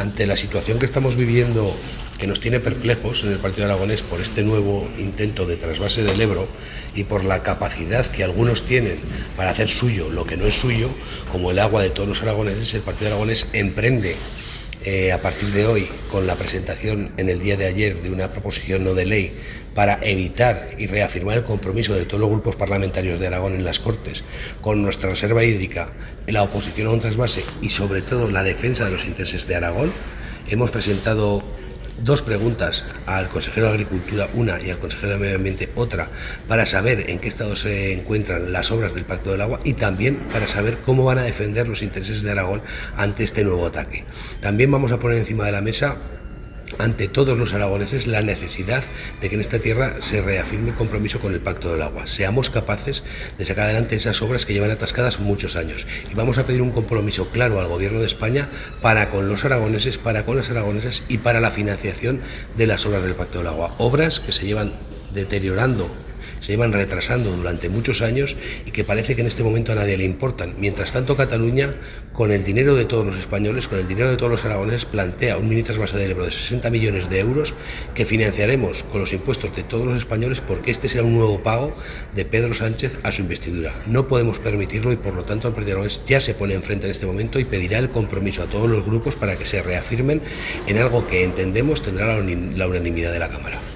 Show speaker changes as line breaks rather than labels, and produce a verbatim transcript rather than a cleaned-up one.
ante la situación que estamos viviendo, que nos tiene perplejos en el Partido Aragonés por este nuevo intento de trasvase del Ebro y por la capacidad que algunos tienen para hacer suyo lo que no es suyo, como el agua de todos los aragoneses, el Partido Aragonés emprende eh, a partir de hoy con la presentación en el día de ayer de una proposición no de ley para evitar y reafirmar el compromiso de todos los grupos parlamentarios de Aragón en las Cortes con nuestra reserva hídrica, la oposición a un trasvase y sobre todo la defensa de los intereses de Aragón. Hemos presentado dos preguntas al consejero de Agricultura, una, y al consejero de Medio Ambiente, otra, para saber en qué estado se encuentran las obras del Pacto del Agua y también para saber cómo van a defender los intereses de Aragón ante este nuevo ataque. También vamos a poner encima de la mesa ante todos los aragoneses la necesidad de que en esta tierra se reafirme el compromiso con el Pacto del Agua. Seamos capaces de sacar adelante esas obras que llevan atascadas muchos años. Y vamos a pedir un compromiso claro al Gobierno de España para con los aragoneses, para con las aragonesas y para la financiación de las obras del Pacto del Agua. Obras que se llevan deteriorando, se llevan retrasando durante muchos años y que parece que en este momento a nadie le importan. Mientras tanto, Cataluña, con el dinero de todos los españoles, con el dinero de todos los aragoneses, plantea un mini trasvase del Ebro de sesenta millones de euros que financiaremos con los impuestos de todos los españoles, porque este será un nuevo pago de Pedro Sánchez a su investidura. No podemos permitirlo y por lo tanto el Partido Aragonés ya se pone enfrente en este momento y pedirá el compromiso a todos los grupos para que se reafirmen en algo que entendemos tendrá la unanimidad de la Cámara.